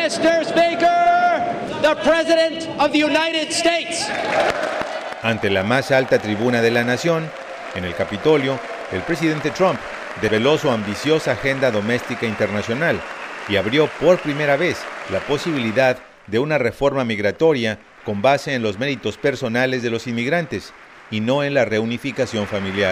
Mr. Speaker, the President of the United States. Ante la más alta tribuna de la nación, en el Capitolio, el presidente Trump develó su ambiciosa agenda doméstica internacional y abrió por primera vez la posibilidad de una reforma migratoria con base en los méritos personales de los inmigrantes y no en la reunificación familiar.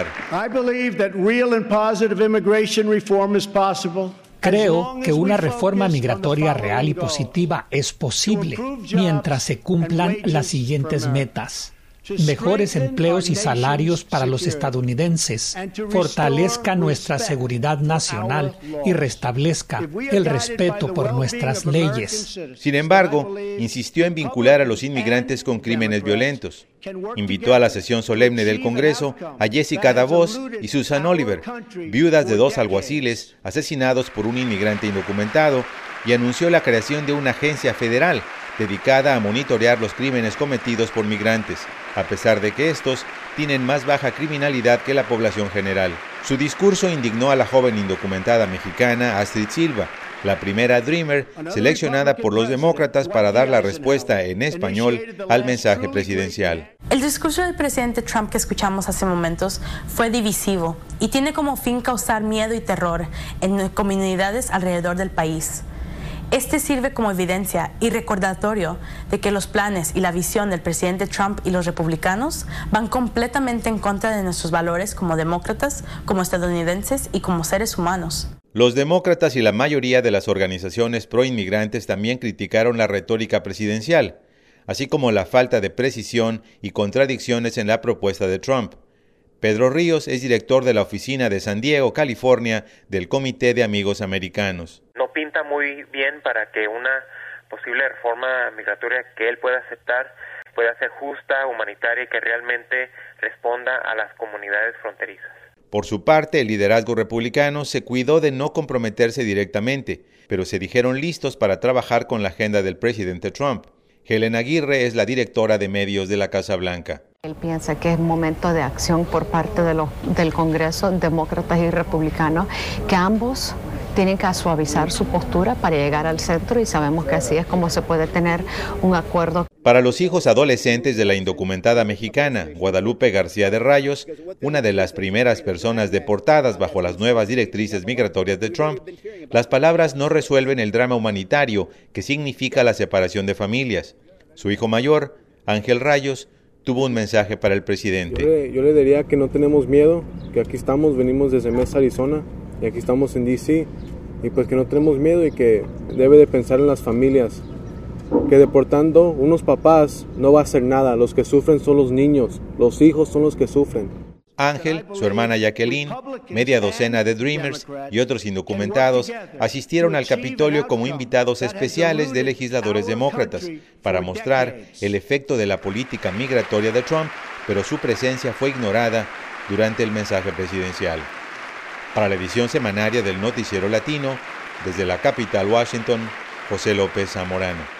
Creo que una reforma migratoria real y positiva es posible mientras se cumplan las siguientes metas: mejores empleos y salarios para los estadounidenses, fortalezca nuestra seguridad nacional y restablezca el respeto por nuestras leyes. Sin embargo, insistió en vincular a los inmigrantes con crímenes violentos. Invitó a la sesión solemne del Congreso a Jessica Davos y Susan Oliver, viudas de 2 alguaciles asesinados por un inmigrante indocumentado, y anunció la creación de una agencia federal dedicada a monitorear los crímenes cometidos por migrantes, a pesar de que estos tienen más baja criminalidad que la población general. Su discurso indignó a la joven indocumentada mexicana Astrid Silva, la primera Dreamer seleccionada por los demócratas para dar la respuesta en español al mensaje presidencial. El discurso del presidente Trump que escuchamos hace momentos fue divisivo y tiene como fin causar miedo y terror en comunidades alrededor del país. Este sirve como evidencia y recordatorio de que los planes y la visión del presidente Trump y los republicanos van completamente en contra de nuestros valores como demócratas, como estadounidenses y como seres humanos. Los demócratas y la mayoría de las organizaciones pro-inmigrantes también criticaron la retórica presidencial, así como la falta de precisión y contradicciones en la propuesta de Trump. Pedro Ríos es director de la oficina de San Diego, California, del Comité de Amigos Americanos. No pinta muy bien para que una posible reforma migratoria que él pueda aceptar pueda ser justa, humanitaria y que realmente responda a las comunidades fronterizas. Por su parte, el liderazgo republicano se cuidó de no comprometerse directamente, pero se dijeron listos para trabajar con la agenda del presidente Trump. Helen Aguirre es la directora de medios de la Casa Blanca. Él piensa que es momento de acción por parte del Congreso, demócratas y republicanos, que ambos tienen que suavizar su postura para llegar al centro, y sabemos que así es como se puede tener un acuerdo. Para los hijos adolescentes de la indocumentada mexicana Guadalupe García de Rayos, una de las primeras personas deportadas bajo las nuevas directrices migratorias de Trump, las palabras no resuelven el drama humanitario que significa la separación de familias. Su hijo mayor, Ángel Rayos, tuvo un mensaje para el presidente. Yo le diría que no tenemos miedo, que aquí estamos, venimos desde Mesa, Arizona, y aquí estamos en D.C., y pues que no tenemos miedo y que debe de pensar en las familias, que deportando unos papás no va a hacer nada, los que sufren son los niños, los hijos son los que sufren. Ángel, su hermana Jacqueline, media docena de Dreamers y otros indocumentados asistieron al Capitolio como invitados especiales de legisladores demócratas para mostrar el efecto de la política migratoria de Trump, pero su presencia fue ignorada durante el mensaje presidencial. Para la edición semanaria del Noticiero Latino, desde la capital Washington, José López Zamorano.